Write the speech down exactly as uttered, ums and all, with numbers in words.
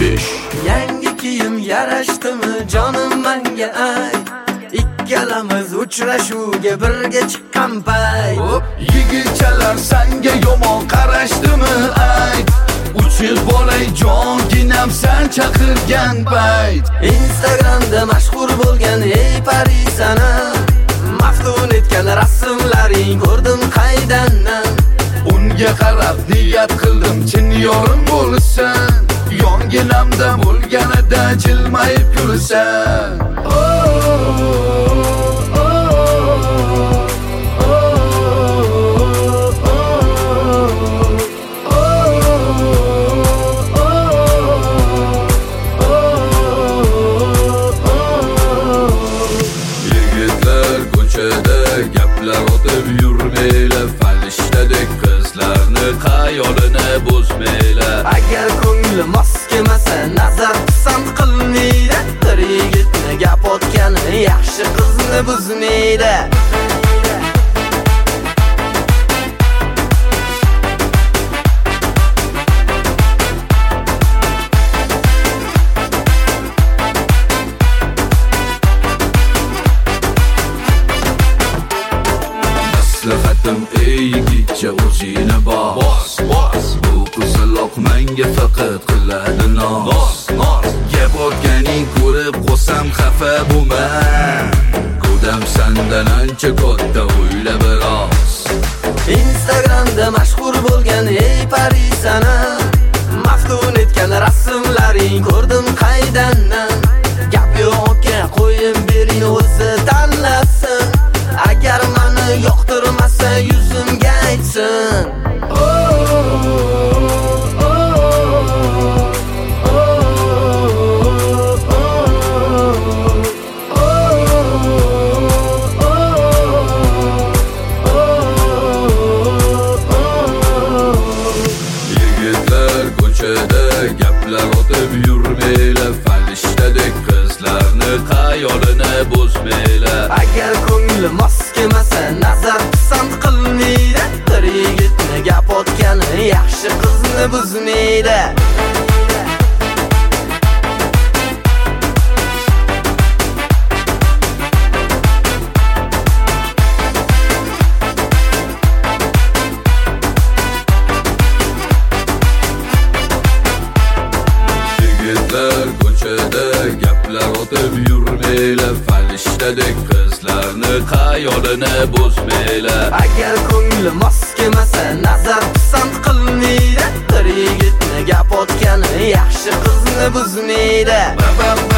besh. Yangi kiyim yarashdimi jonim menga ay, ikkalamiz uchrashuvga birga chiqqan pay. Yigitchalar senga yomon qarashdimi ay, uch yil bo'lay jonginam sen chaqirgan payt. Instagramda mashhur bo'lgan ey Parisana, maftun etgan rasmlaring ko'rdim qaydandan. Unga qarab niyat qildim chin yorim bo'lsan, yonginamda bo'lganida jilmayib yursan. Yigitlar ko'chada gaplar otib yurmaylar, farishtadek qizlarni xayolini buzmaylar. Agar ko'ngli mos kelmasa nazar pisand qilmaydi, bir yigitni gap otgani yaxshi qizni buzmaydi. Maslahatim ey yigitcha o'zingni bos, bos. Bu qizaloq menga faqat qiladi nos, nos. Gap otganing ko'rib qolsam xafa bo'lma, ko'dam sandan ancha katta o'yla biroz. Instagramda mashhur bo'lgan ey Parisana, maftun etgan rasmlaring ko'rdim qaydandan. Gap yo'qqa qo'yib bering o'zi tanlasin, agar meni yoqtirmasa yuzimga aytsin. Yigitlar ko'chada gaplar otib yurmaylar, farishtadek qizlarni xayolini buzmaylar. Agar ko'ngli mos kelmasa nazar pisand qilmaydi, bir yigitni gap otgani yaxshi qizni buzmaydi. Yigitlar ko'chada gaplar otib yurmaylar, farishtadek qizlarni xayolini buzmaylar. Agar ko'ngli mos kelmasa nazar pisand qilmaydi, bir yigitni gap otgani yaxshi qizni buzmaydi.